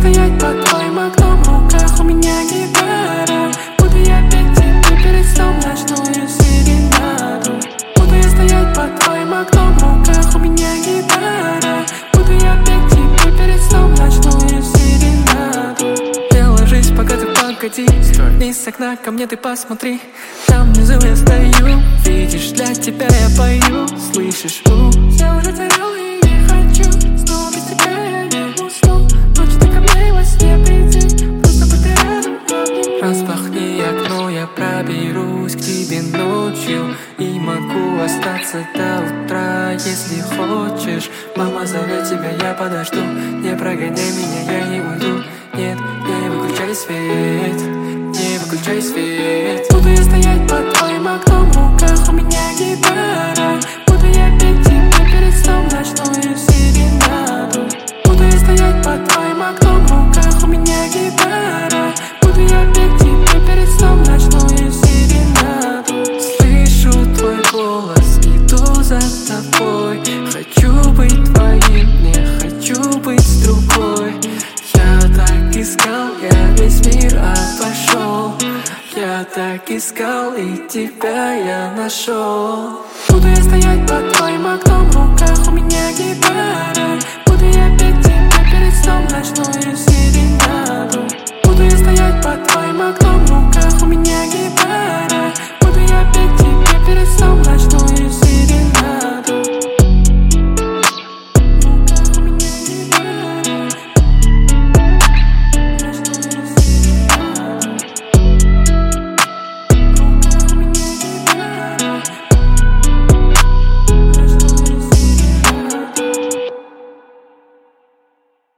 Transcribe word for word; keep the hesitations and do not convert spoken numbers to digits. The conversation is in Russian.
стоять под твоим окном, в руках у меня гитара. Буду я петь тебе перед сном ночную серенаду. Буду я стоять под твоим окном, в руках у меня гитара. Буду я петь тебе перед сном ночную серенаду. Не ложись, пока ты погоди, вниз с окна ко мне ты посмотри. Там внизу я стою, видишь, для тебя я пою. Слышишь, у, я уже терял и не хочу. Снова без тебя я не усну. Ночью ты ко мне во сне приди, просто будь ты рядом, обними. Распахни окно, я проберусь к тебе ночью и могу остаться до утра, если хочешь. Мама зовет тебя, я подожду. Не прогоняй меня, я не уйду. Нет, не выключай свет, не выключай свет. Буду я стоять под твоим окном, в руках у меня гитара. Буду я петь тебе перед сном ночную серенаду. Буду я стоять под твоим окном, в руках у меня гитара. Буду я петь тебе перед сном ночную серенаду. Слышу твой голос, иду за тобой. Хочу быть твоим, не хочу быть с другой. Я так искал, я весь мир обошел. Я так искал, и тебя я нашел. Буду я стоять под твоим окном, в руках у меня гитара.